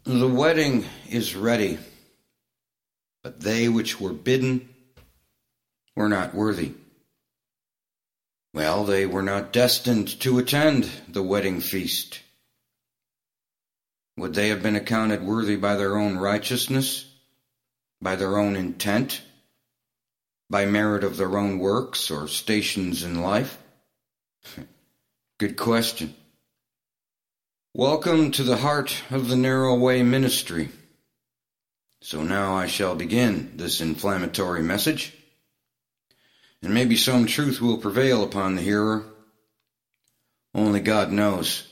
The wedding is ready, but they which were bidden were not worthy. Well, they were not destined to attend the wedding feast. Would they have been accounted worthy by their own righteousness, by their own intent, by merit of their own works or stations in life? Good question. Welcome to the heart of the Narrow Way Ministry. So now I shall begin this inflammatory message, and maybe some truth will prevail upon the hearer. Only God knows.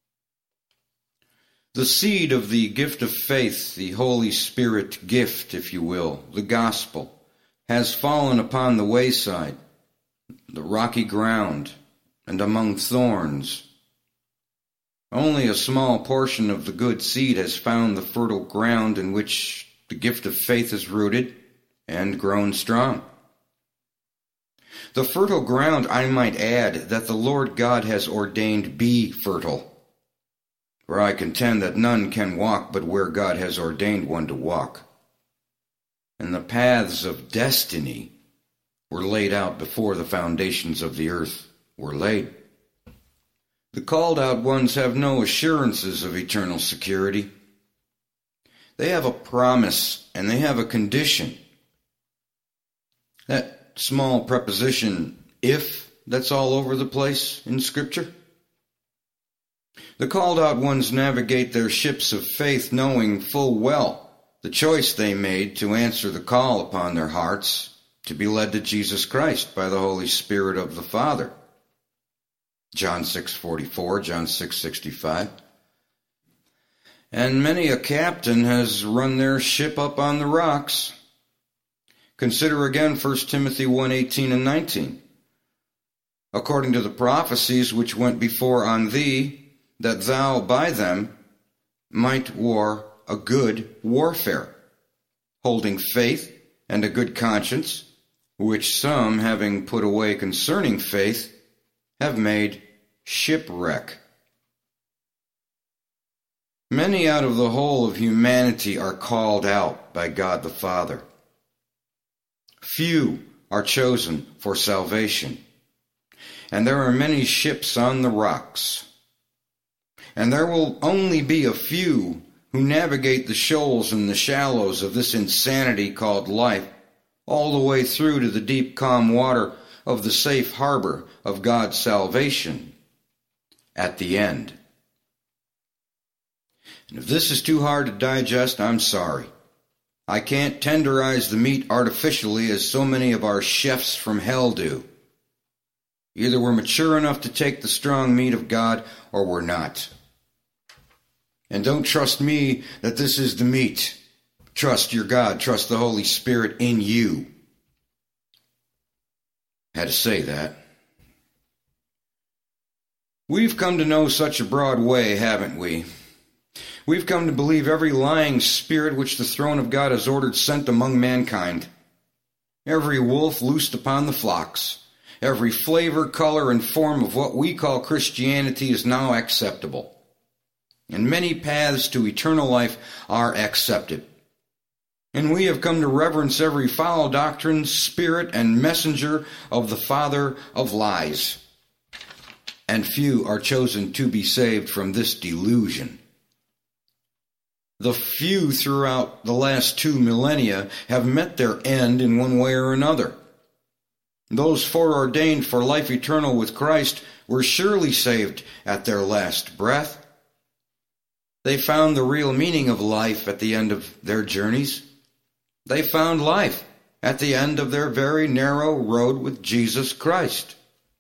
The seed of the gift of faith, the Holy Spirit gift, if you will, the gospel, has fallen upon the wayside, the rocky ground, and among thorns. Only a small portion of the good seed has found the fertile ground in which the gift of faith is rooted and grown strong. The fertile ground, I might add, that the Lord God has ordained be fertile. For I contend that none can walk but where God has ordained one to walk. And the paths of destiny were laid out before the foundations of the earth were laid. The called out ones have no assurances of eternal security. They have a promise and they have a condition. That small preposition, if, that's all over the place in Scripture. The called out ones navigate their ships of faith knowing full well the choice they made to answer the call upon their hearts to be led to Jesus Christ by the Holy Spirit of the Father. John 6:44, John 6:65. And many a captain has run their ship up on the rocks. Consider again 1 Timothy 1:18 and 19. According to the prophecies which went before on thee, that thou by them might war a good warfare, holding faith and a good conscience, which some, having put away concerning faith, have made shipwreck. Many out of the whole of humanity are called out by God the Father. Few are chosen for salvation, and there are many ships on the rocks. And there will only be a few who navigate the shoals and the shallows of this insanity called life, all the way through to the deep calm water of the safe harbor of God's salvation at the end. And if this is too hard to digest, I'm sorry. I can't tenderize the meat artificially as so many of our chefs from hell do. Either we're mature enough to take the strong meat of God, or we're not. And don't trust me that this is the meat. Trust your God. Trust the Holy Spirit in you. Had to say that. We've come to know such a broad way, haven't we? We've come to believe every lying spirit which the throne of God has ordered sent among mankind. Every wolf loosed upon the flocks. Every flavor, color, and form of what we call Christianity is now acceptable. And many paths to eternal life are accepted. And we have come to reverence every foul doctrine, spirit, and messenger of the father of lies. And few are chosen to be saved from this delusion. The few throughout the last 2 millennia have met their end in one way or another. Those foreordained for life eternal with Christ were surely saved at their last breath. They found the real meaning of life at the end of their journeys. They found life at the end of their very narrow road with Jesus Christ.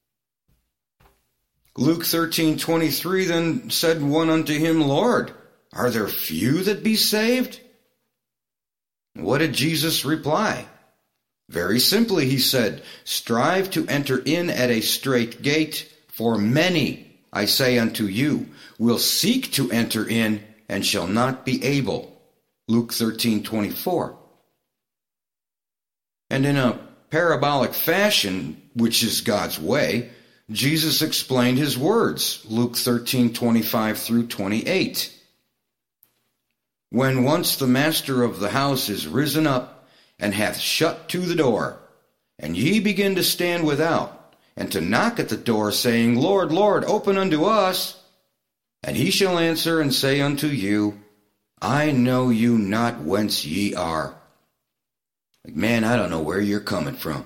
Luke 13:23, then said one unto him, Lord, are there few that be saved? What did Jesus reply? Very simply, he said, strive to enter in at a strait gate, for many, I say unto you, will seek to enter in and shall not be able. Luke 13:24. And in a parabolic fashion, which is God's way, Jesus explained his words, Luke 13:25 through 28. when once the master of the house is risen up, and hath shut to the door, and ye begin to stand without, and to knock at the door, saying, Lord, Lord, open unto us. And he shall answer and say unto you, I know you not whence ye are. Like, man, I don't know where you're coming from.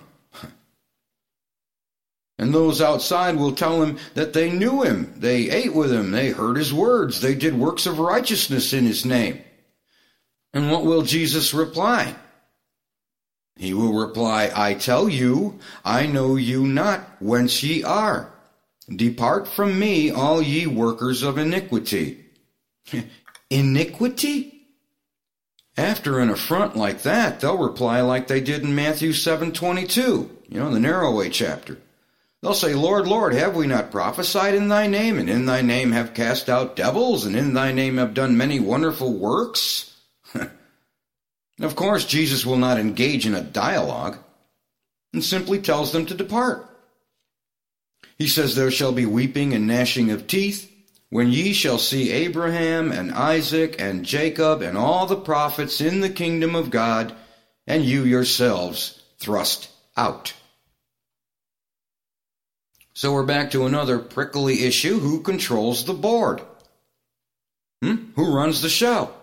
And those outside will tell him that they knew him, they ate with him, they heard his words, they did works of righteousness in his name. And what will Jesus reply? He will reply, I tell you, I know you not whence ye are. Depart from me, all ye workers of iniquity. Iniquity? After an affront like that, they'll reply like they did in Matthew 7:22, the narrow way chapter. They'll say, Lord, Lord, have we not prophesied in thy name, and in thy name have cast out devils, and in thy name have done many wonderful works? Of course, Jesus will not engage in a dialogue, and simply tells them to depart. He says, there shall be weeping and gnashing of teeth, when ye shall see Abraham and Isaac and Jacob and all the prophets in the kingdom of God, and you yourselves thrust out. So we're back to another prickly issue. Who controls the board? Who runs the show?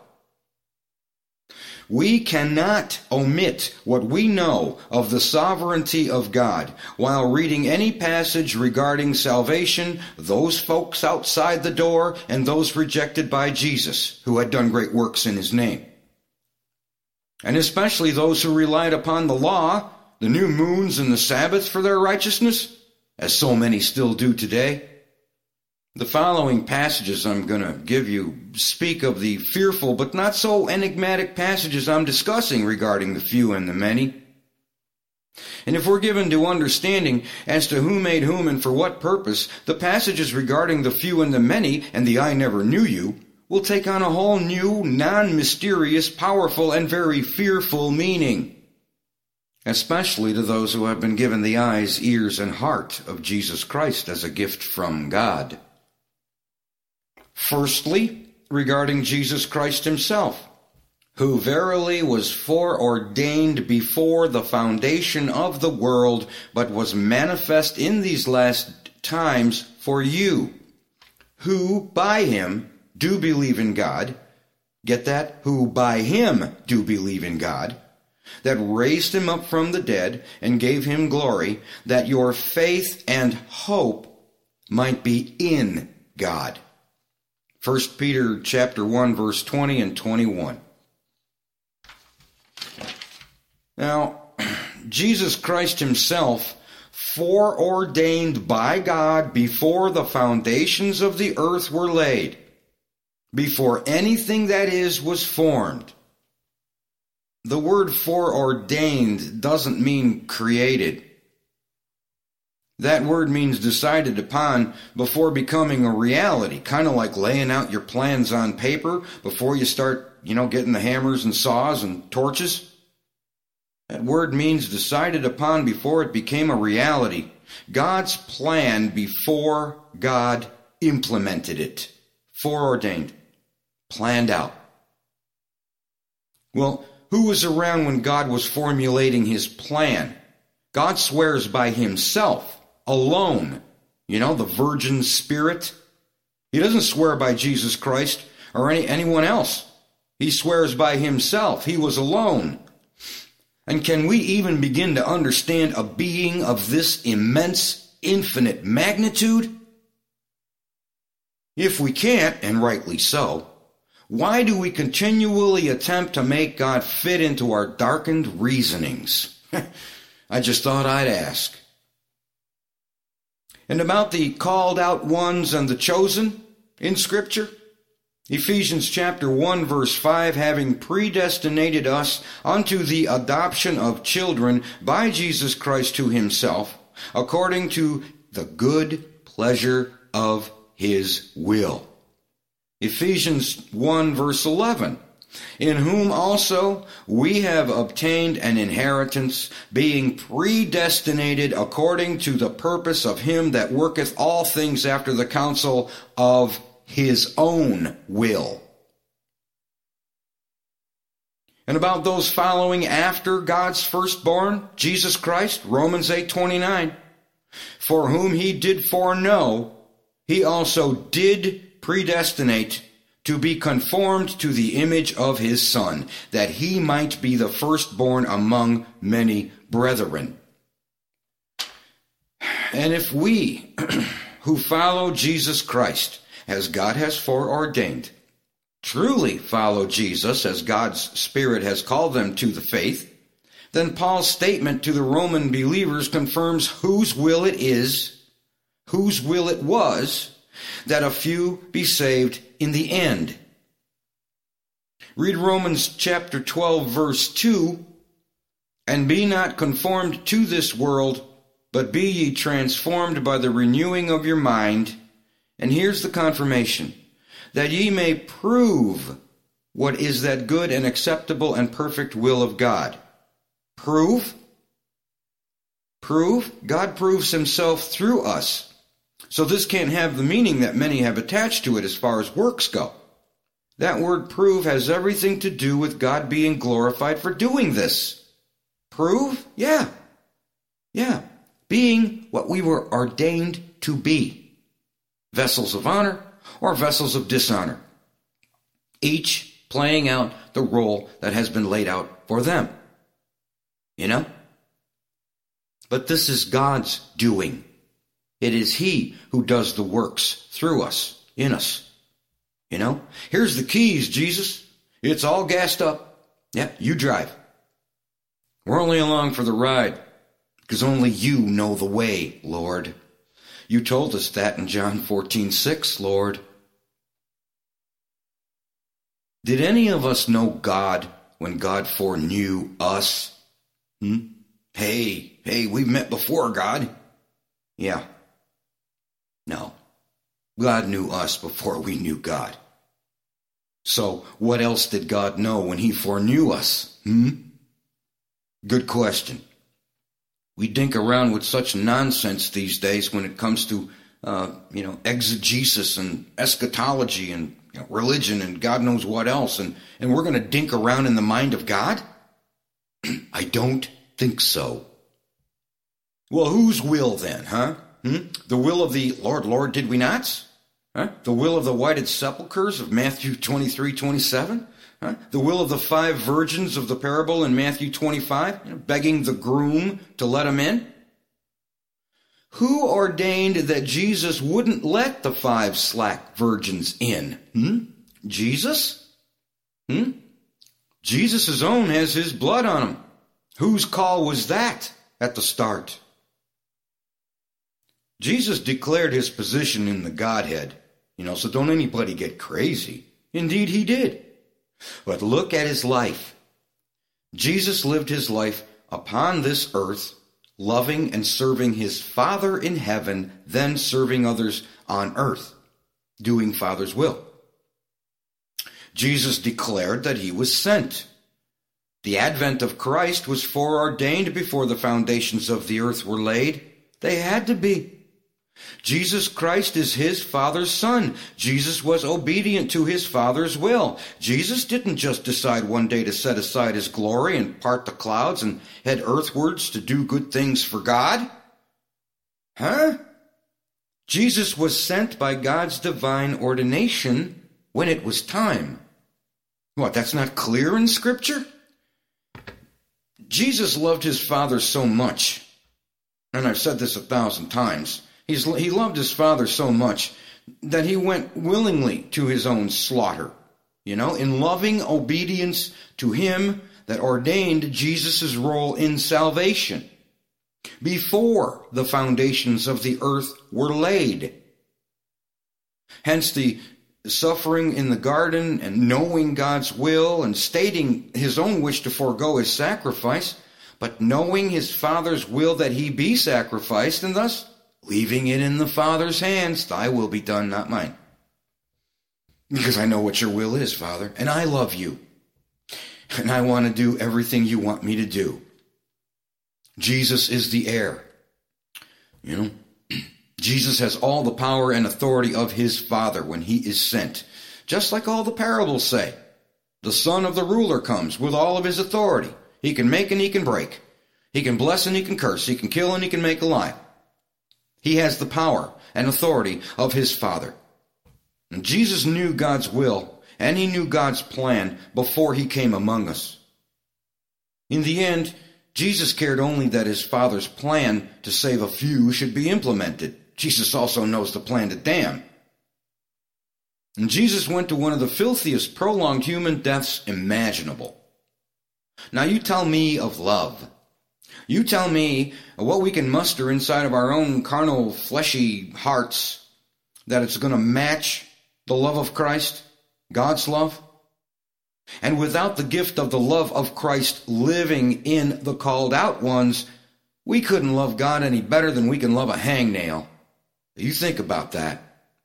We cannot omit what we know of the sovereignty of God while reading any passage regarding salvation, those folks outside the door, and those rejected by Jesus, who had done great works in his name. And especially those who relied upon the law, the new moons and the Sabbath for their righteousness, as so many still do today. The following passages I'm going to give you speak of the fearful but not so enigmatic passages I'm discussing regarding the few and the many. And if we're given to understanding as to who made whom and for what purpose, the passages regarding the few and the many and the I never knew you will take on a whole new, non-mysterious, powerful, and very fearful meaning, especially to those who have been given the eyes, ears, and heart of Jesus Christ as a gift from God. Firstly, regarding Jesus Christ himself, who verily was foreordained before the foundation of the world, but was manifest in these last times for you, who by him do believe in God. Get that? Who by him do believe in God, that raised him up from the dead and gave him glory, that your faith and hope might be in God. 1 Peter chapter 1, verse 20 and 21. Now, Jesus Christ himself, foreordained by God before the foundations of the earth were laid, before anything that is was formed. The word foreordained doesn't mean created. That word means decided upon before becoming a reality, kind of like laying out your plans on paper before you start, getting the hammers and saws and torches. That word means decided upon before it became a reality. God's plan before God implemented it. Foreordained. Planned out. Well, who was around when God was formulating his plan? God swears by himself. Alone. The virgin spirit. He doesn't swear by Jesus Christ or anyone else. He swears by himself. He was alone. And can we even begin to understand a being of this immense, infinite magnitude? If we can't, and rightly so, why do we continually attempt to make God fit into our darkened reasonings? I just thought I'd ask. And about the called out ones and the chosen in Scripture, Ephesians chapter 1 verse 5, having predestinated us unto the adoption of children by Jesus Christ to himself, according to the good pleasure of his will. Ephesians 1 verse 11, in whom also we have obtained an inheritance, being predestinated according to the purpose of him that worketh all things after the counsel of his own will. And about those following after God's firstborn, Jesus Christ, Romans 8:29, for whom he did foreknow, he also did predestinate to be conformed to the image of his Son, that he might be the firstborn among many brethren. And if we who follow Jesus Christ, as God has foreordained, truly follow Jesus as God's Spirit has called them to the faith, then Paul's statement to the Roman believers confirms whose will it is, whose will it was, that a few be saved in the end. Read Romans chapter 12, verse 2, and be not conformed to this world, but be ye transformed by the renewing of your mind. And here's the confirmation, that ye may prove what is that good and acceptable and perfect will of God. Prove? Prove? God proves himself through us. So this can't have the meaning that many have attached to it as far as works go. That word prove has everything to do with God being glorified for doing this. Prove? Yeah. Being what we were ordained to be. Vessels of honor or vessels of dishonor. Each playing out the role that has been laid out for them. You know? But this is God's doing. It is he who does the works through us, in us. You know? Here's the keys, Jesus. It's all gassed up. Yeah, you drive. We're only along for the ride, because only you know the way, Lord. You told us that in John 14:6, Lord. Did any of us know God when God foreknew us? Hey, we've met before, God. Yeah. No. God knew us before we knew God. So what else did God know when he foreknew us? Good question. We dink around with such nonsense these days when it comes to, exegesis and eschatology and religion and God knows what else. And we're going to dink around in the mind of God? I don't think so. Well, whose will then, huh? The will of the Lord, did we not? Huh? The will of the whited sepulchres of Matthew 23:27? Huh? The will of the 5 virgins of the parable in Matthew 25, begging the groom to let them in? Who ordained that Jesus wouldn't let the 5 slack virgins in? Jesus? Jesus' own has his blood on him. Whose call was that at the start? Jesus declared his position in the Godhead, so don't anybody get crazy. Indeed, he did. But look at his life. Jesus lived his life upon this earth, loving and serving his Father in heaven, then serving others on earth, doing Father's will. Jesus declared that he was sent. The advent of Christ was foreordained before the foundations of the earth were laid. They had to be. Jesus Christ is his Father's Son. Jesus was obedient to his Father's will. Jesus didn't just decide one day to set aside his glory and part the clouds and head earthwards to do good things for God. Jesus was sent by God's divine ordination when it was time. What, that's not clear in Scripture? Jesus loved his Father so much, and I've said this 1,000 times, he loved his Father so much that he went willingly to his own slaughter, in loving obedience to him that ordained Jesus' role in salvation before the foundations of the earth were laid. Hence the suffering in the garden and knowing God's will and stating his own wish to forego his sacrifice, but knowing his Father's will that he be sacrificed, and thus leaving it in the Father's hands. Thy will be done, not mine. Because I know what your will is, Father, and I love you. And I want to do everything you want me to do. Jesus is the heir. Jesus has all the power and authority of his Father when he is sent, just like all the parables say. The son of the ruler comes with all of his authority. He can make and he can break. He can bless and he can curse. He can kill and he can make alive. He has the power and authority of his Father. And Jesus knew God's will and he knew God's plan before he came among us. In the end, Jesus cared only that his Father's plan to save a few should be implemented. Jesus also knows the plan to damn. And Jesus went to one of the filthiest prolonged human deaths imaginable. Now you tell me of love. You tell me what we can muster inside of our own carnal, fleshy hearts that it's going to match the love of Christ, God's love. And without the gift of the love of Christ living in the called out ones, we couldn't love God any better than we can love a hangnail. You think about that.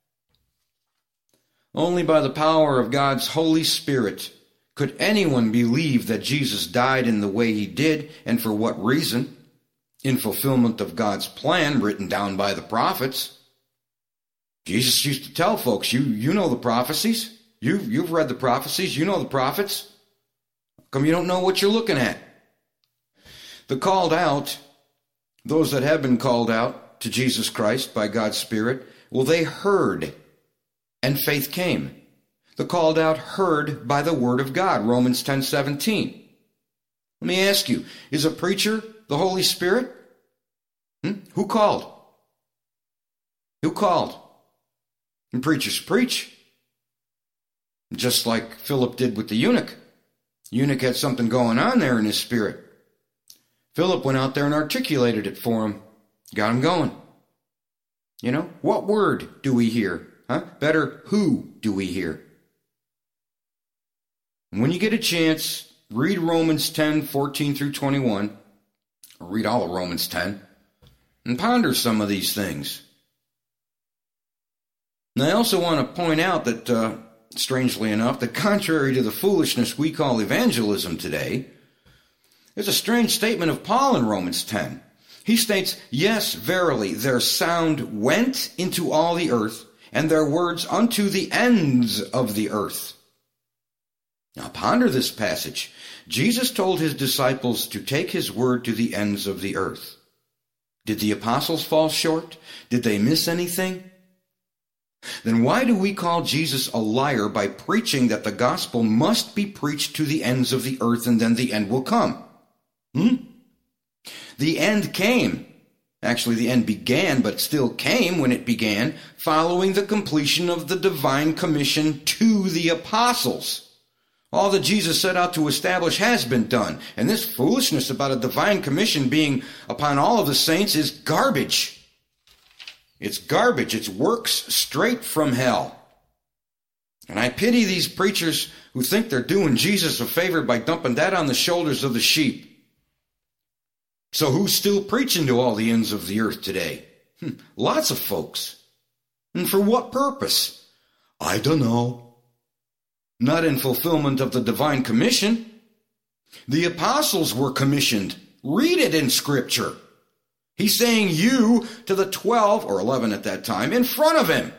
Only by the power of God's Holy Spirit could anyone believe that Jesus died in the way he did, and for what reason? In fulfillment of God's plan written down by the prophets. Jesus used to tell folks, you know the prophecies. You've read the prophecies. You know the prophets. How come you don't know what you're looking at? The called out, those that have been called out to Jesus Christ by God's Spirit, well, they heard, and faith came. The called out heard by the word of God, Romans 10:17. Let me ask you, is a preacher the Holy Spirit? Who called? Who called? And preachers preach. Just like Philip did with the eunuch. The eunuch had something going on there in his spirit. Philip went out there and articulated it for him. Got him going. You know, what word do we hear? Better, who do we hear? And when you get a chance, read Romans 10:14 through 21. Or read all of Romans 10. And ponder some of these things. And I also want to point out that, strangely enough, that contrary to the foolishness we call evangelism today, there's a strange statement of Paul in Romans 10. He states, "Yes, verily, their sound went into all the earth, and their words unto the ends of the earth." Now ponder this passage. Jesus told his disciples to take his word to the ends of the earth. Did the apostles fall short? Did they miss anything? Then why do we call Jesus a liar by preaching that the gospel must be preached to the ends of the earth and then the end will come? The end came. Actually, the end began, but still came when it began, following the completion of the divine commission to the apostles. All that Jesus set out to establish has been done, and this foolishness about a divine commission being upon all of the saints is garbage. It's garbage. It's works straight from hell. And I pity these preachers who think they're doing Jesus a favor by dumping that on the shoulders of the sheep. So who's still preaching to all the ends of the earth today? Lots of folks. And for what purpose? I don't know. Not in fulfillment of the divine commission. The apostles were commissioned. Read it in Scripture. He's saying you to the 12, or 11 at that time, in front of him.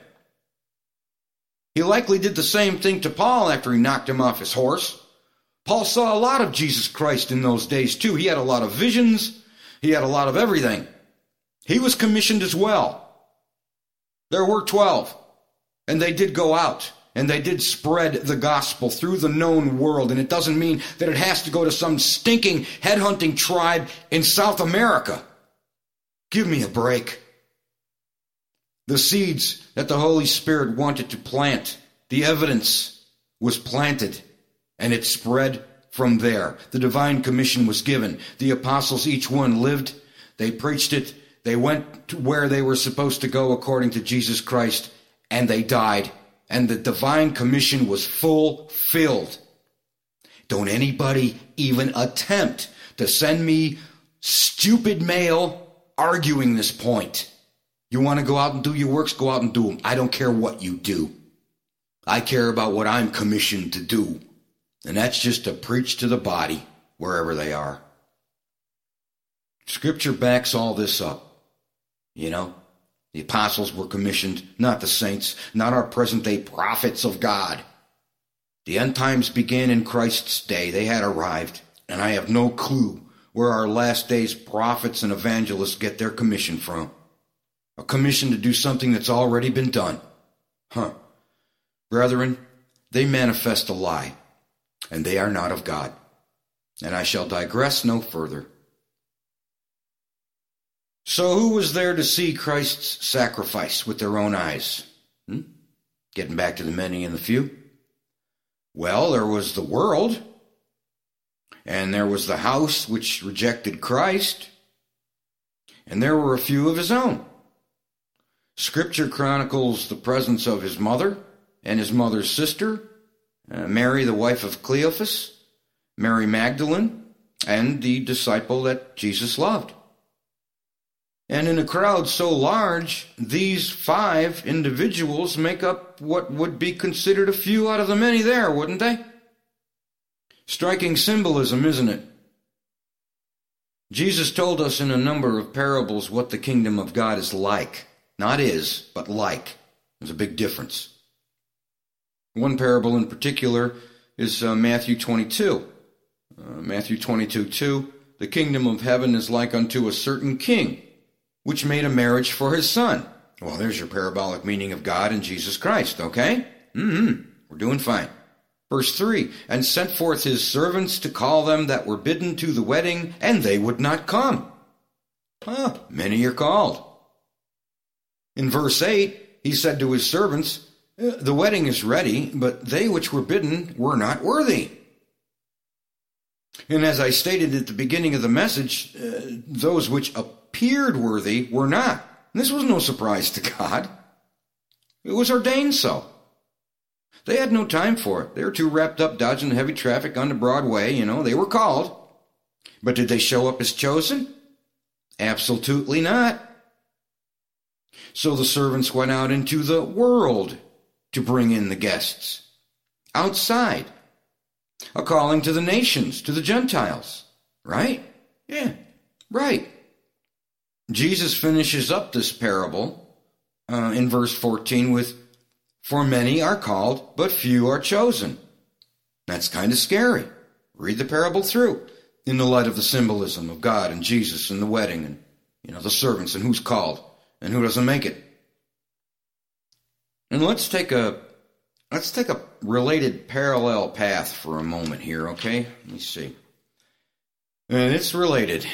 He likely did the same thing to Paul after he knocked him off his horse. Paul saw a lot of Jesus Christ in those days too. He had a lot of visions. He had a lot of everything. He was commissioned as well. There were 12, and they did go out, and they did spread the gospel through the known world, and it doesn't mean that it has to go to some stinking headhunting tribe in South America. Give me a break. The seeds that the Holy Spirit wanted to plant, the evidence was planted, and it spread from there. The divine commission was given. The apostles, each one lived. They preached it. They went to where they were supposed to go according to Jesus Christ, and they died. And the divine commission was fulfilled. Don't anybody even attempt to send me stupid mail arguing this point. You want to go out and do your works, go out and do them. I don't care what you do. I care about what I'm commissioned to do. And that's just to preach to the body wherever they are. Scripture backs all this up. You know, the apostles were commissioned, not the saints, not our present day prophets of God. The end times began in Christ's day. They had arrived, and I have no clue where our last days prophets and evangelists get their commission from. A commission to do something that's already been done. Brethren, they manifest a lie, and they are not of God. And I shall digress no further. So who was there to see Christ's sacrifice with their own eyes? Getting back to the many and the few. Well, there was the world, and there was the house which rejected Christ, and there were a few of his own. Scripture chronicles the presence of his mother and his mother's sister, Mary, the wife of Cleophas, Mary Magdalene, and the disciple that Jesus loved. And in a crowd so large, these 5 individuals make up what would be considered a few out of the many there, wouldn't they? Striking symbolism, isn't it? Jesus told us in a number of parables what the kingdom of God is like. Not is, but like. There's a big difference. One parable in particular is Matthew 22. Matthew 22:2, the kingdom of heaven is like unto a certain king, which made a marriage for his son. Well, there's your parabolic meaning of God and Jesus Christ, okay? We're doing fine. Verse 3, and sent forth his servants to call them that were bidden to the wedding, and they would not come. Many are called. In verse 8, he said to his servants, the wedding is ready, but they which were bidden were not worthy. And as I stated at the beginning of the message, those which appeared worthy were not. And this was no surprise to God. It was ordained so. They had no time for it. They were too wrapped up dodging the heavy traffic on the Broadway, They were called. But did they show up as chosen? Absolutely not. So the servants went out into the world to bring in the guests. Outside. A calling to the nations, to the Gentiles. Right? Yeah, right. Jesus finishes up this parable in verse 14 with, for many are called, but few are chosen. That's kind of scary. Read the parable through in the light of the symbolism of God and Jesus and the wedding and, the servants and who's called and who doesn't make it. And let's take a related parallel path for a moment here, okay? Let me see. And it's related.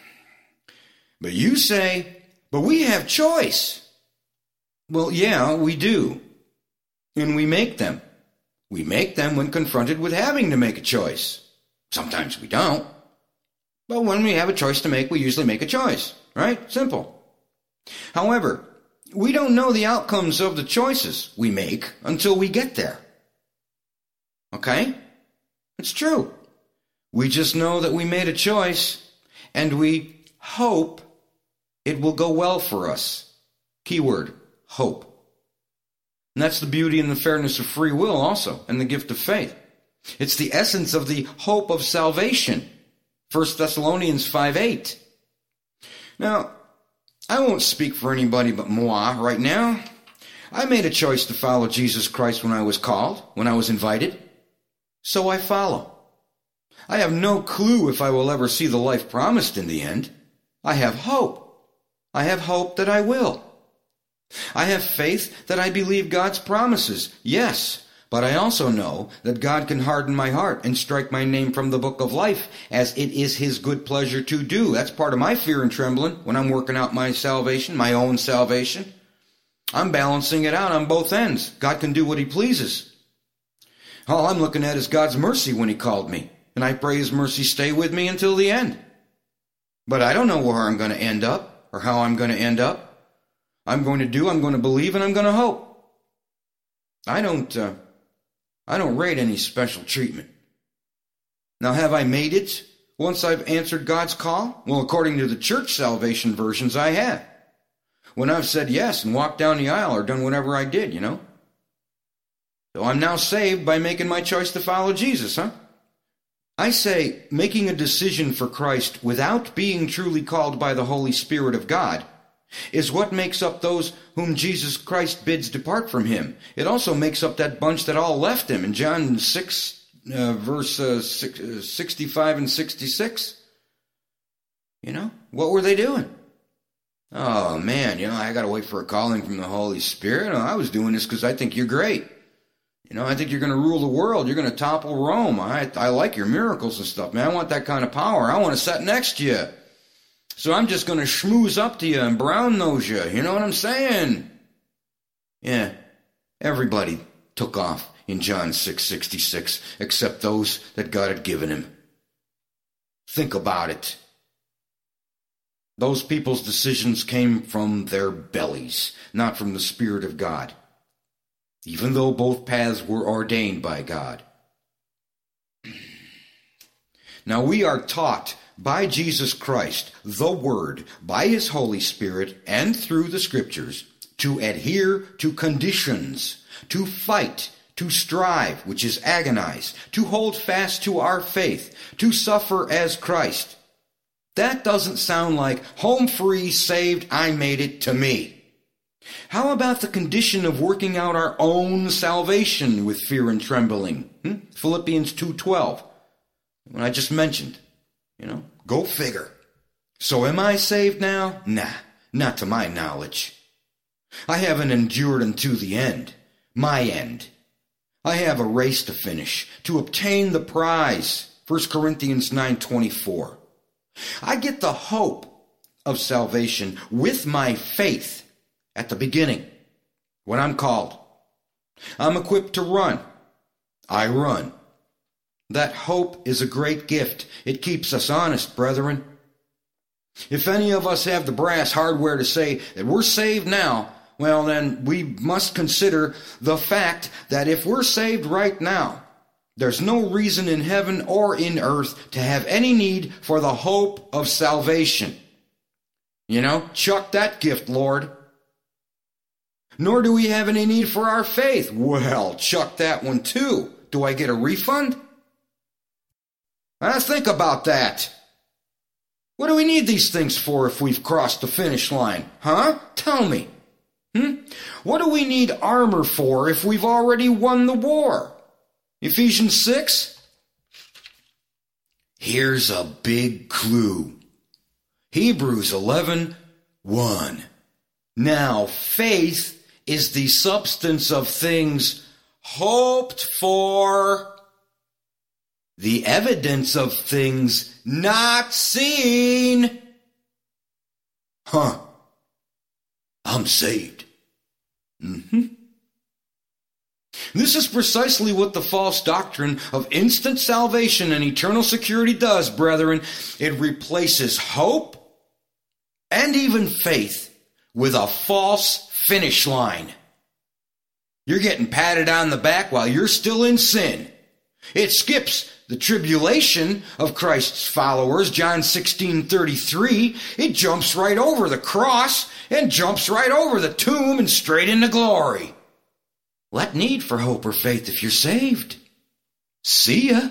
But you say, but we have choice. Well, yeah, we do. And we make them. We make them when confronted with having to make a choice. Sometimes we don't. But when we have a choice to make, we usually make a choice, right? Simple. However, we don't know the outcomes of the choices we make until we get there. Okay? It's true. We just know that we made a choice, and we hope it will go well for us. Keyword, hope. And that's the beauty and the fairness of free will also, and the gift of faith. It's the essence of the hope of salvation. 1 Thessalonians 5:8. Now, I won't speak for anybody but moi right now. I made a choice to follow Jesus Christ when I was called, when I was invited. So I follow. I have no clue if I will ever see the life promised in the end. I have hope. I have hope that I will. I have faith that I believe God's promises, yes, but I also know that God can harden my heart and strike my name from the book of life, as it is his good pleasure to do. That's part of my fear and trembling when I'm working out my salvation, my own salvation. I'm balancing it out on both ends. God can do what he pleases. All I'm looking at is God's mercy when he called me, and I pray his mercy stay with me until the end. But I don't know where I'm going to end up or how I'm going to end up. I'm going to believe, and I'm going to hope. I don't rate any special treatment. Now, have I made it once I've answered God's call? Well, according to the church salvation versions, I have. When I've said yes and walked down the aisle or done whatever I did, So I'm now saved by making my choice to follow Jesus, huh? I say making a decision for Christ without being truly called by the Holy Spirit of God is what makes up those whom Jesus Christ bids depart from him. It also makes up that bunch that all left him in John 6, verse 65 and 66. What were they doing? Oh, man, I got to wait for a calling from the Holy Spirit. I was doing this because I think you're great. I think you're going to rule the world. You're going to topple Rome. I like your miracles and stuff, man. I want that kind of power. I want to sit next to you. So I'm just going to schmooze up to you and brown nose you. You know what I'm saying? Yeah, everybody took off in John 6:66, except those that God had given him. Think about it. Those people's decisions came from their bellies, not from the Spirit of God, even though both paths were ordained by God. Now we are taught by Jesus Christ, the Word, by His Holy Spirit, and through the Scriptures, to adhere to conditions, to fight, to strive, which is agonize, to hold fast to our faith, to suffer as Christ. That doesn't sound like home free, saved, I made it to me. How about the condition of working out our own salvation with fear and trembling? Philippians 2:12, when I just mentioned. Go figure. So am I saved now? Nah, not to my knowledge. I haven't endured unto the end, my end. I have a race to finish, to obtain the prize, 1 Corinthians 9:24. I get the hope of salvation with my faith at the beginning, when I'm called. I'm equipped to run. I run. That hope is a great gift. It keeps us honest, brethren. If any of us have the brass hardware to say that we're saved now, well, then we must consider the fact that if we're saved right now, there's no reason in heaven or in earth to have any need for the hope of salvation. Chuck that gift, Lord. Nor do we have any need for our faith. Well, chuck that one too. Do I get a refund? Think about that. What do we need these things for if we've crossed the finish line? Tell me. What do we need armor for if we've already won the war? Ephesians 6? Here's a big clue. Hebrews 11:1. Now faith is the substance of things hoped for, the evidence of things not seen. I'm saved. This is precisely what the false doctrine of instant salvation and eternal security does, brethren. It replaces hope and even faith with a false finish line. You're getting patted on the back while you're still in sin. It skips the tribulation of Christ's followers, John 16:33. It jumps right over the cross and jumps right over the tomb and straight into glory. What need for hope or faith if you're saved? See ya.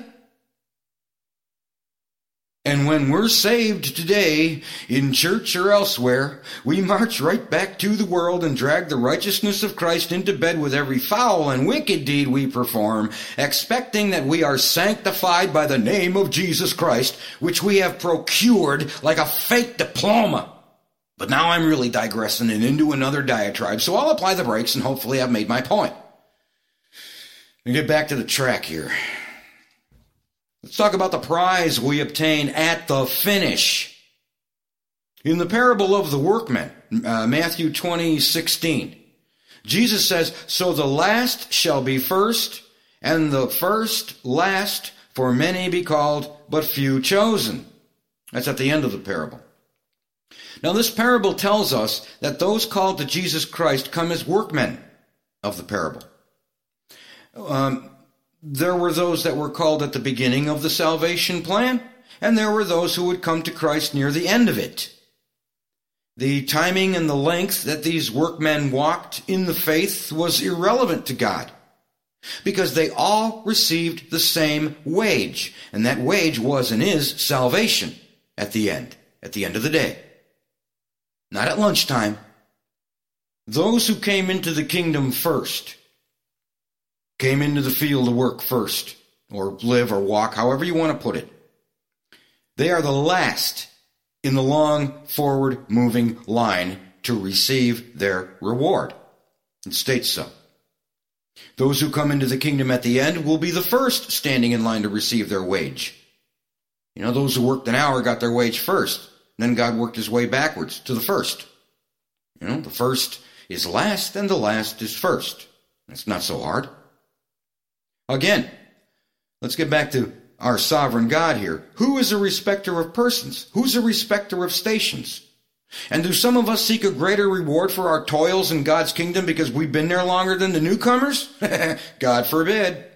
And when we're saved today, in church or elsewhere, we march right back to the world and drag the righteousness of Christ into bed with every foul and wicked deed we perform, expecting that we are sanctified by the name of Jesus Christ, which we have procured like a fake diploma. But now I'm really digressing and into another diatribe, so I'll apply the brakes and hopefully I've made my point. Let me get back to the track here. Let's talk about the prize we obtain at the finish. In the parable of the workmen, Matthew 20:16, Jesus says, "So the last shall be first, and the first last, for many be called, but few chosen." That's at the end of the parable. Now this parable tells us that those called to Jesus Christ come as workmen of the parable. There were those that were called at the beginning of the salvation plan, and there were those who would come to Christ near the end of it. The timing and the length that these workmen walked in the faith was irrelevant to God, because they all received the same wage, and that wage was and is salvation at the end of the day. not at lunchtime. Those who came into the kingdom first, came into the field to work first, or live or walk, however you want to put it. They are the last in the long, forward-moving line to receive their reward. It states so. Those who come into the kingdom at the end will be the first standing in line to receive their wage. You know, those who worked an hour got their wage first. Then God worked his way backwards to the first. You know, the first is last and the last is first. That's not so hard. Again, let's get back to our sovereign God here. Who is a respecter of persons? Who's a respecter of stations? And do some of us seek a greater reward for our toils in God's kingdom because we've been there longer than the newcomers? God forbid.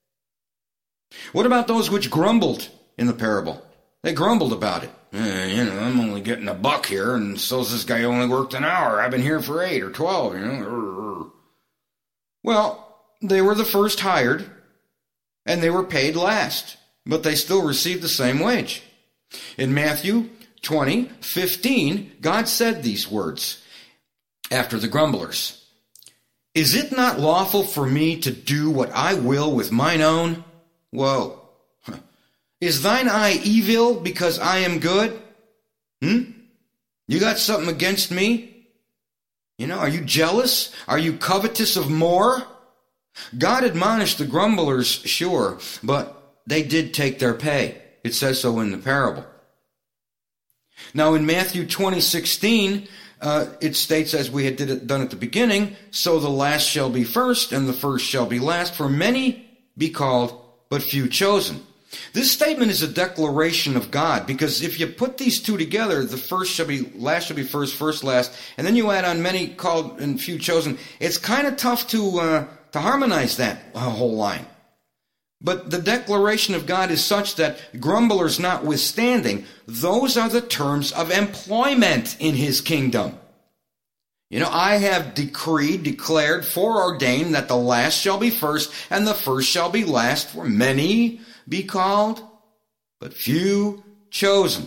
What about those which grumbled in the parable? They grumbled about it. I'm only getting $1 here, and so's this guy only worked an hour. I've been here for 8 or 12, Well, they were the first hired, and they were paid last, but they still received the same wage. In Matthew 20:15, God said these words after the grumblers. Is it not lawful for me to do what I will with mine own? Whoa. Is thine eye evil because I am good? You got something against me? Are you jealous? Are you covetous of more? God admonished the grumblers, sure, but they did take their pay. It says so in the parable. Now in Matthew 20:16, it states, as we had done at the beginning, so the last shall be first, and the first shall be last, for many be called, but few chosen. This statement is a declaration of God, because if you put these two together, the first shall be, last shall be first, first last, and then you add on many called and few chosen, it's kind of tough to harmonize that whole line. But the declaration of God is such that, grumblers notwithstanding, those are the terms of employment in his kingdom. I have declared, foreordained that the last shall be first and the first shall be last, for many be called, but few chosen.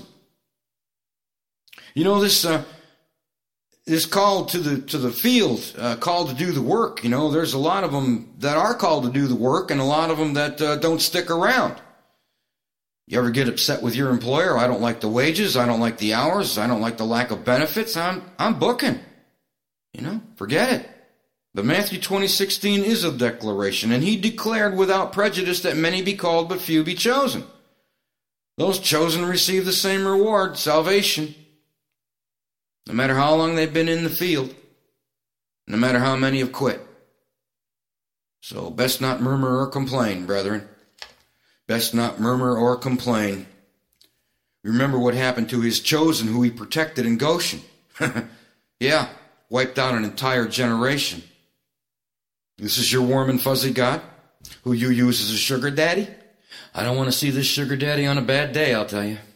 This call to the field, called to do the work. There's a lot of them that are called to do the work, and a lot of them that don't stick around. You ever get upset with your employer? I don't like the wages. I don't like the hours. I don't like the lack of benefits. I'm booking. Forget it. But Matthew 20:16 is a declaration, and he declared without prejudice that many be called, but few be chosen. Those chosen receive the same reward, salvation. No matter how long they've been in the field, no matter how many have quit. So best not murmur or complain, brethren. Best not murmur or complain. Remember what happened to his chosen who he protected in Goshen. Yeah, wiped out an entire generation. This is your warm and fuzzy God who you use as a sugar daddy? I don't want to see this sugar daddy on a bad day, I'll tell you.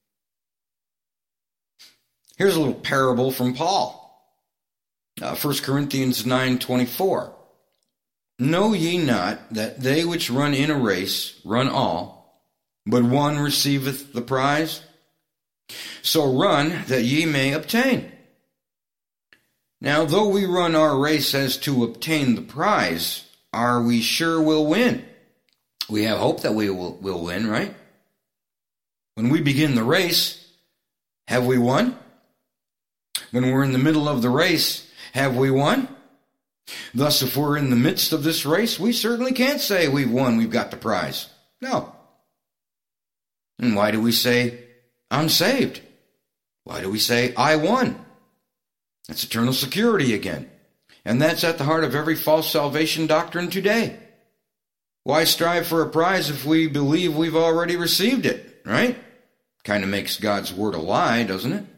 Here's a little parable from Paul. 1 Corinthians 9:24. Know ye not that they which run in a race run all, but one receiveth the prize? So run that ye may obtain. Now, though we run our race as to obtain the prize, are we sure we'll win? We have hope that we will win, right? When we begin the race, have we won? When we're in the middle of the race, have we won? Thus, if we're in the midst of this race, we certainly can't say we've won, we've got the prize. No. And why do we say, I'm saved? Why do we say, I won? That's eternal security again. And that's at the heart of every false salvation doctrine today. Why strive for a prize if we believe we've already received it, right? Kind of makes God's word a lie, doesn't it?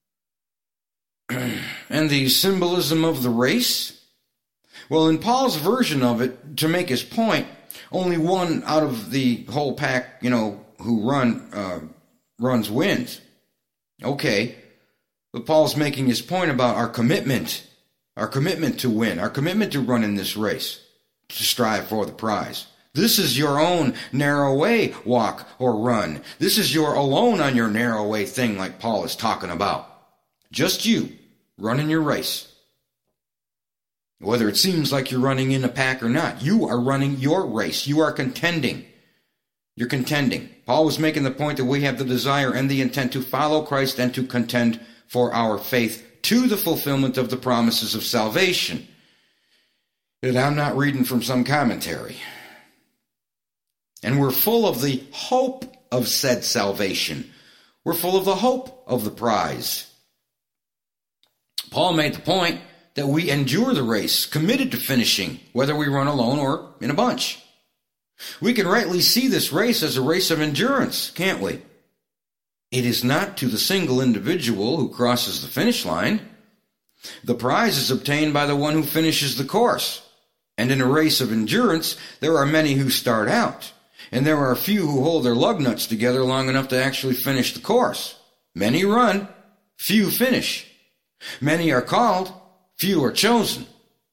And the symbolism of the race? Well, in Paul's version of it, to make his point, only one out of the whole pack, who runs wins. Okay, but Paul's making his point about our commitment to win, our commitment to run in this race, to strive for the prize. This is your own narrow way walk or run. This is your alone on your narrow way thing like Paul is talking about. Just you running your race. Whether it seems like you're running in a pack or not, you are running your race. You are contending. You're contending. Paul was making the point that we have the desire and the intent to follow Christ and to contend for our faith to the fulfillment of the promises of salvation. And I'm not reading from some commentary. And we're full of the hope of said salvation. We're full of the hope of the prize. Paul made the point that we endure the race, committed to finishing, whether we run alone or in a bunch. We can rightly see this race as a race of endurance, can't we? It is not to the single individual who crosses the finish line. The prize is obtained by the one who finishes the course. And in a race of endurance, there are many who start out, and there are few who hold their lug nuts together long enough to actually finish the course. Many run, few finish. Many are called, few are chosen.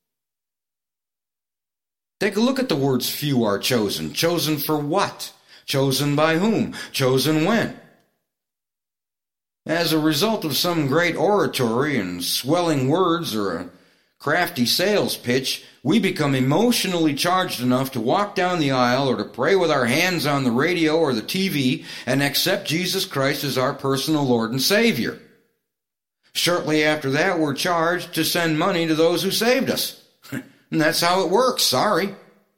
Take a look at the words few are chosen. Chosen for what? Chosen by whom? Chosen when? As a result of some great oratory and swelling words or a crafty sales pitch, we become emotionally charged enough to walk down the aisle or to pray with our hands on the radio or the TV and accept Jesus Christ as our personal Lord and Savior. Shortly after that, we're charged to send money to those who saved us. And that's how it works, sorry.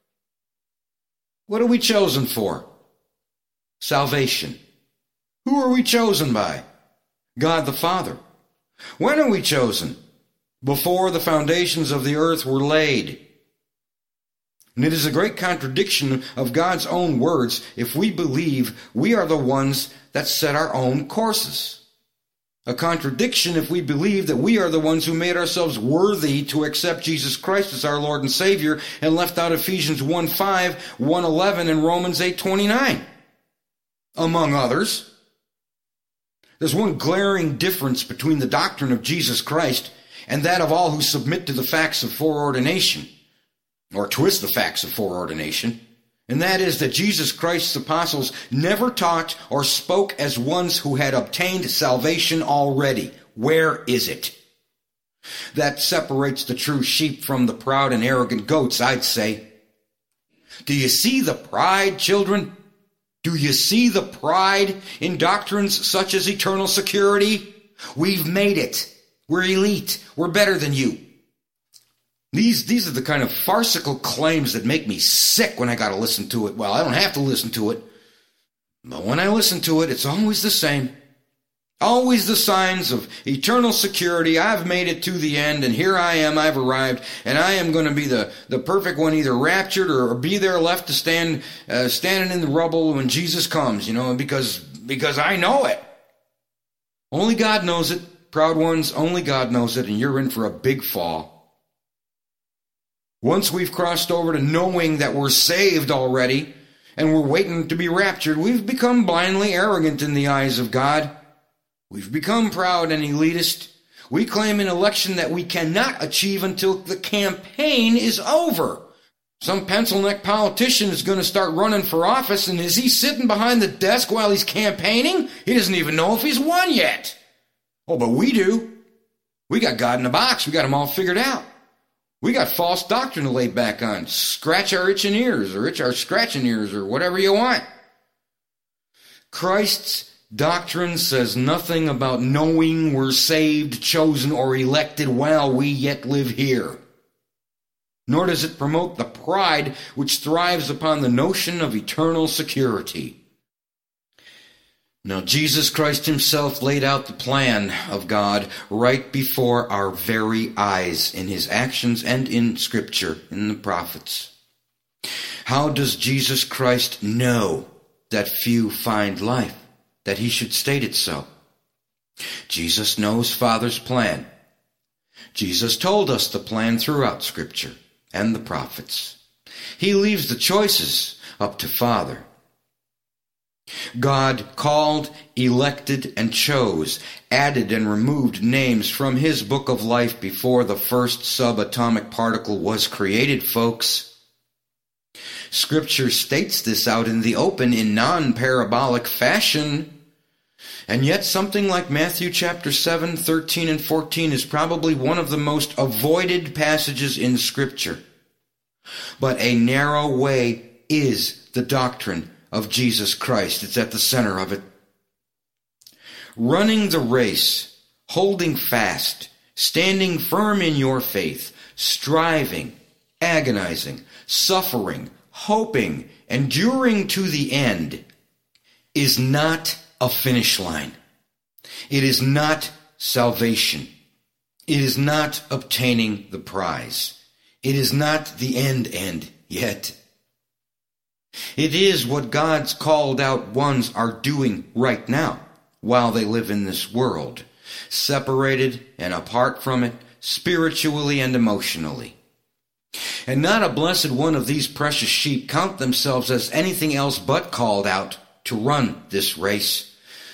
What are we chosen for? Salvation. Who are we chosen by? God the Father. When are we chosen? Before the foundations of the earth were laid. And it is a great contradiction of God's own words if we believe we are the ones that set our own courses. A contradiction if we believe that we are the ones who made ourselves worthy to accept Jesus Christ as our Lord and Savior and left out Ephesians 1:5, 1:11, and Romans 8:29, among others. There's one glaring difference between the doctrine of Jesus Christ and that of all who submit to the facts of foreordination, or twist the facts of foreordination, and that is that Jesus Christ's apostles never taught or spoke as ones who had obtained salvation already. Where is it? That separates the true sheep from the proud and arrogant goats, I'd say. Do you see the pride, children? Do you see the pride in doctrines such as eternal security? We've made it. We're elite. We're better than you. These are the kind of farcical claims that make me sick when I got to listen to it. Well, I don't have to listen to it. But when I listen to it, it's always the same. Always the signs of eternal security. I've made it to the end, and here I am. I've arrived, and I am going to be the perfect one, either raptured or be there left to standing in the rubble when Jesus comes, because I know it. Only God knows it. Proud ones, only God knows it, and you're in for a big fall. Once we've crossed over to knowing that we're saved already, and we're waiting to be raptured, we've become blindly arrogant in the eyes of God. We've become proud and elitist. We claim an election that we cannot achieve until the campaign is over. Some pencil-neck politician is going to start running for office, and is he sitting behind the desk while he's campaigning? He doesn't even know if he's won yet. Oh, but we do. We got God in a box. We got him all figured out. We got false doctrine to lay back on. Scratch our itching ears, or itch our scratching ears, or whatever you want. Christ's doctrine says nothing about knowing we're saved, chosen, or elected while we yet live here. Nor does it promote the pride which thrives upon the notion of eternal security. Now, Jesus Christ himself laid out the plan of God right before our very eyes in his actions and in Scripture, in the prophets. How does Jesus Christ know that few find life, that he should state it so? Jesus knows Father's plan. Jesus told us the plan throughout Scripture and the prophets. He leaves the choices up to Father. God called, elected, and chose, added and removed names from his book of life before the first subatomic particle was created, folks. Scripture states this out in the open in non-parabolic fashion. And yet something like Matthew chapter 7, 13, and 14 is probably one of the most avoided passages in Scripture. But a narrow way is the doctrine of Jesus Christ. It's at the center of it. Running the race, holding fast, standing firm in your faith, striving, agonizing, suffering, hoping, enduring to the end, is not a finish line. It is not salvation. It is not obtaining the prize. It is not the end yet. It is what God's called out ones are doing right now while they live in this world, separated and apart from it, spiritually and emotionally. And not a blessed one of these precious sheep count themselves as anything else but called out to run this race.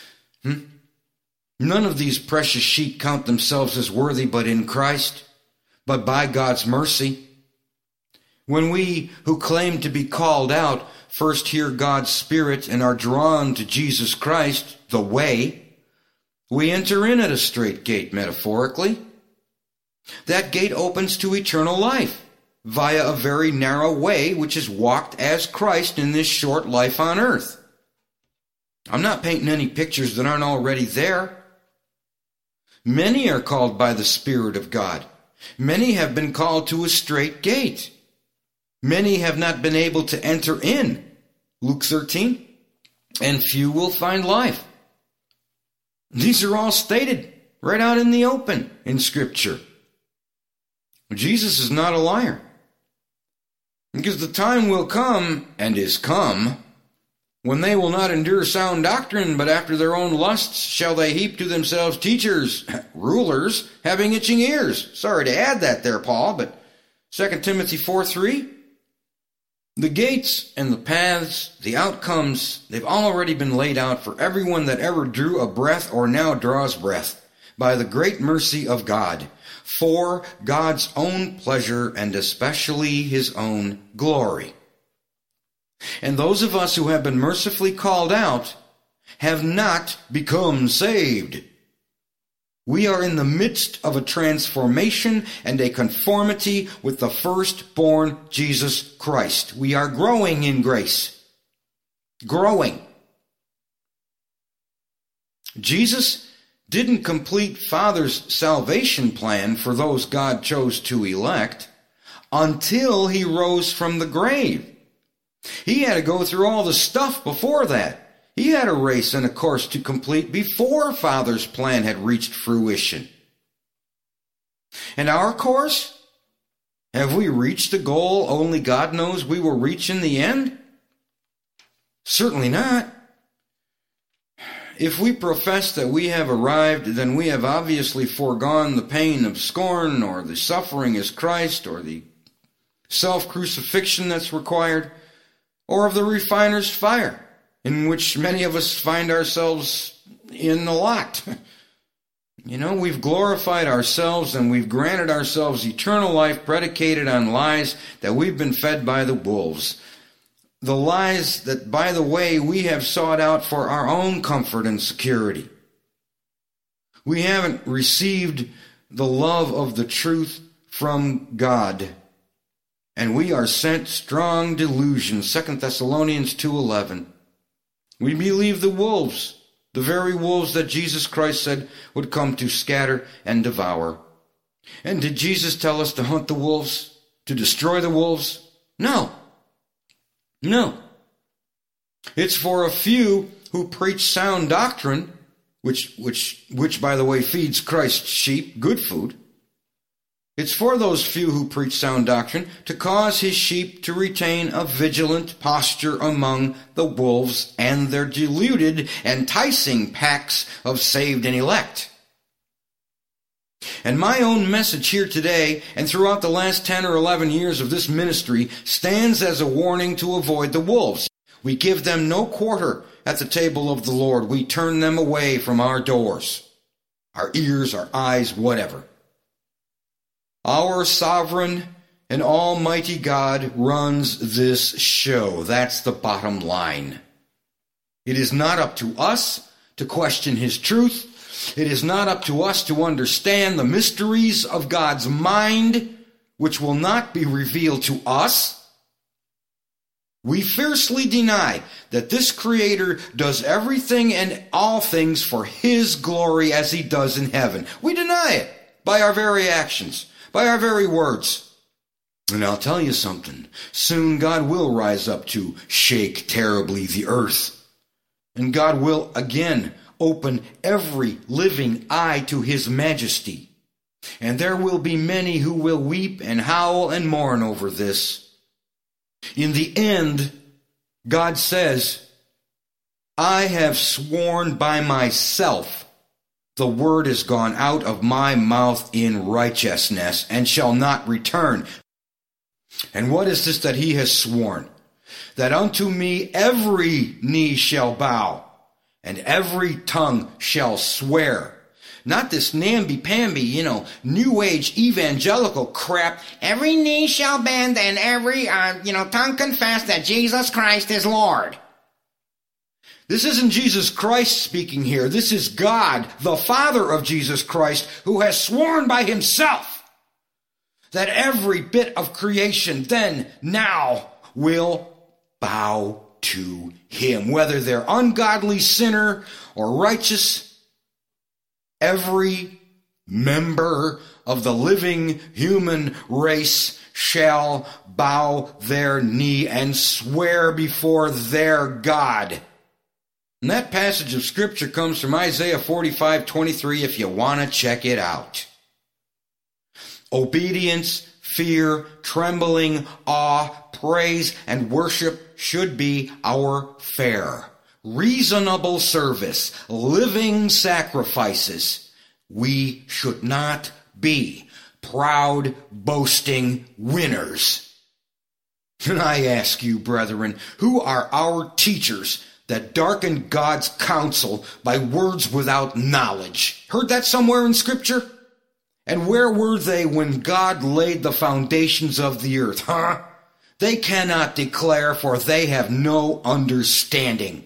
None of these precious sheep count themselves as worthy but in Christ, but by God's mercy. When we who claim to be called out first hear God's Spirit and are drawn to Jesus Christ, the way, we enter in at a straight gate, metaphorically. That gate opens to eternal life via a very narrow way which is walked as Christ in this short life on earth. I'm not painting any pictures that aren't already there. Many are called by the Spirit of God. Many have been called to a straight gate. Many have not been able to enter in, Luke 13, and few will find life. These are all stated right out in the open in Scripture. Jesus is not a liar. Because the time will come, and is come, when they will not endure sound doctrine, but after their own lusts shall they heap to themselves teachers, rulers, having itching ears. Sorry to add that there, Paul, but 2 Timothy 4:3. The gates and the paths, the outcomes, they've already been laid out for everyone that ever drew a breath or now draws breath by the great mercy of God, for God's own pleasure and especially his own glory. And those of us who have been mercifully called out have not become saved. We are in the midst of a transformation and a conformity with the firstborn Jesus Christ. We are growing in grace. Growing. Jesus didn't complete Father's salvation plan for those God chose to elect until he rose from the grave. He had to go through all the stuff before that. He had a race and a course to complete before Father's plan had reached fruition. And our course? Have we reached the goal only God knows we will reach in the end? Certainly not. If we profess that we have arrived, then we have obviously foregone the pain of scorn or the suffering as Christ or the self-crucifixion that's required, or of the refiner's fire, in which many of us find ourselves in a lot. We've glorified ourselves and we've granted ourselves eternal life predicated on lies that we've been fed by the wolves. The lies that, by the way, we have sought out for our own comfort and security. We haven't received the love of the truth from God. And we are sent strong delusion, 2 Thessalonians 2:11. We believe the wolves, the very wolves that Jesus Christ said would come to scatter and devour. And did Jesus tell us to hunt the wolves, to destroy the wolves? No. No. It's for a few who preach sound doctrine, which by the way feeds Christ's sheep good food. It's for those few who preach sound doctrine to cause his sheep to retain a vigilant posture among the wolves and their deluded, enticing packs of saved and elect. And my own message here today and throughout the last 10 or 11 years of this ministry stands as a warning to avoid the wolves. We give them no quarter at the table of the Lord. We turn them away from our doors, our ears, our eyes, whatever. Our sovereign and almighty God runs this show. That's the bottom line. It is not up to us to to question his truth. It is not up to us to understand the mysteries of God's mind, which will not be revealed to us. We fiercely deny that this Creator does everything and all things for his glory as he does in heaven. We deny it by our very actions, by our very words. And I'll tell you something. Soon God will rise up to shake terribly the earth. And God will again open every living eye to his majesty. And there will be many who will weep and howl and mourn over this. In the end, God says, I have sworn by myself, the word is gone out of my mouth in righteousness, and shall not return. And what is this that he has sworn? That unto me every knee shall bow, and every tongue shall swear. Not this namby-pamby, new age evangelical crap. Every knee shall bend and every, tongue confess that Jesus Christ is Lord. This isn't Jesus Christ speaking here. This is God, the Father of Jesus Christ, who has sworn by himself that every bit of creation then, now, will bow to him. Whether they're ungodly sinner or righteous, every member of the living human race shall bow their knee and swear before their God. And that passage of Scripture comes from Isaiah 45:23 if you want to check it out. Obedience, fear, trembling, awe, praise, and worship should be our fare. Reasonable service, living sacrifices. We should not be proud, boasting winners. And I ask you, brethren, who are our teachers that darken God's counsel by words without knowledge? Heard that somewhere in Scripture? And where were they when God laid the foundations of the earth, They cannot declare, for they have no understanding.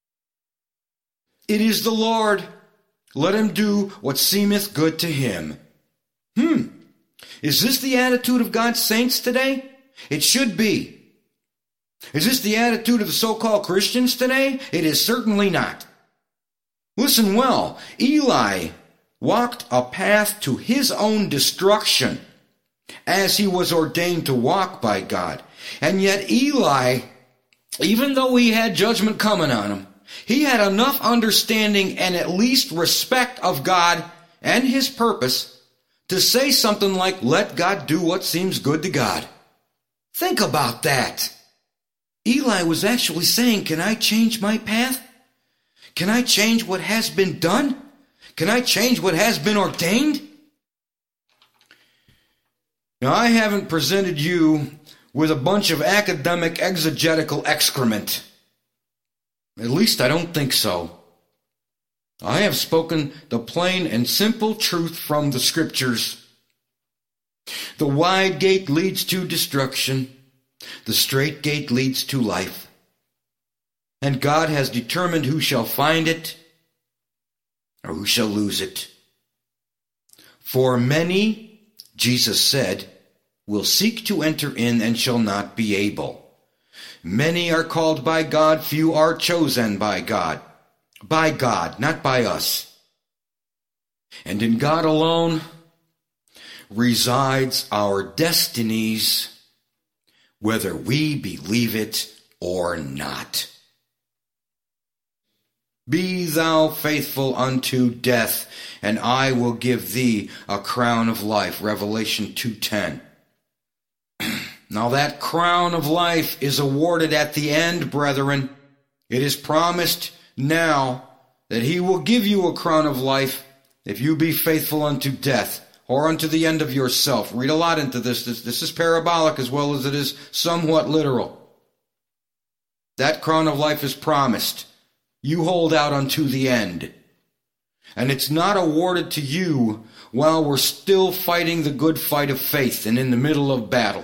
It is the Lord. Let him do what seemeth good to him. Is this the attitude of God's saints today? It should be. Is this the attitude of the so-called Christians today? It is certainly not. Listen well. Eli walked a path to his own destruction as he was ordained to walk by God. And yet Eli, even though he had judgment coming on him, he had enough understanding and at least respect of God and his purpose to say something like, let God do what seems good to God. Think about that. Eli was actually saying, can I change my path? Can I change what has been done? Can I change what has been ordained? Now, I haven't presented you with a bunch of academic exegetical excrement. At least I don't think so. I have spoken the plain and simple truth from the Scriptures. The wide gate leads to destruction. The strait gate leads to life. And God has determined who shall find it or who shall lose it. For many, Jesus said, will seek to enter in and shall not be able. Many are called by God, few are chosen by God. By God, not by us. And in God alone resides our destinies, whether we believe it or not. Be thou faithful unto death, and I will give thee a crown of life. Revelation 2:10. Now that crown of life is awarded at the end, brethren. It is promised now that he will give you a crown of life if you be faithful unto death, or unto the end of yourself. Read a lot into this. This is parabolic as well as it is somewhat literal. That crown of life is promised. You hold out unto the end. And it's not awarded to you while we're still fighting the good fight of faith and in the middle of battle.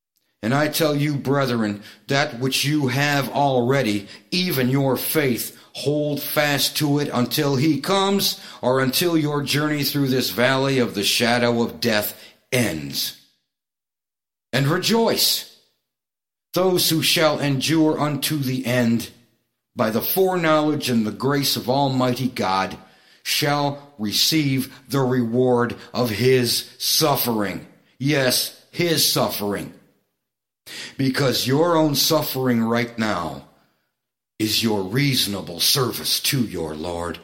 And I tell you, brethren, that which you have already, even your faith, hold fast to it until he comes, or until your journey through this valley of the shadow of death ends. And rejoice, those who shall endure unto the end, by the foreknowledge and the grace of Almighty God, shall receive the reward of his suffering. Yes, his suffering. Because your own suffering right now is your reasonable service to your Lord.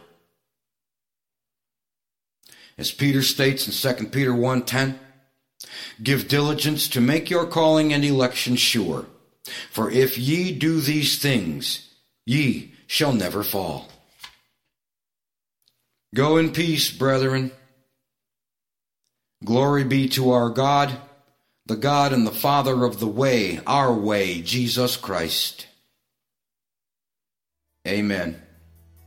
As Peter states in 2 Peter 1:10, give diligence to make your calling and election sure. For if ye do these things, ye shall never fall. Go in peace, brethren. Glory be to our God, the God and the Father of the way, our way, Jesus Christ. Amen.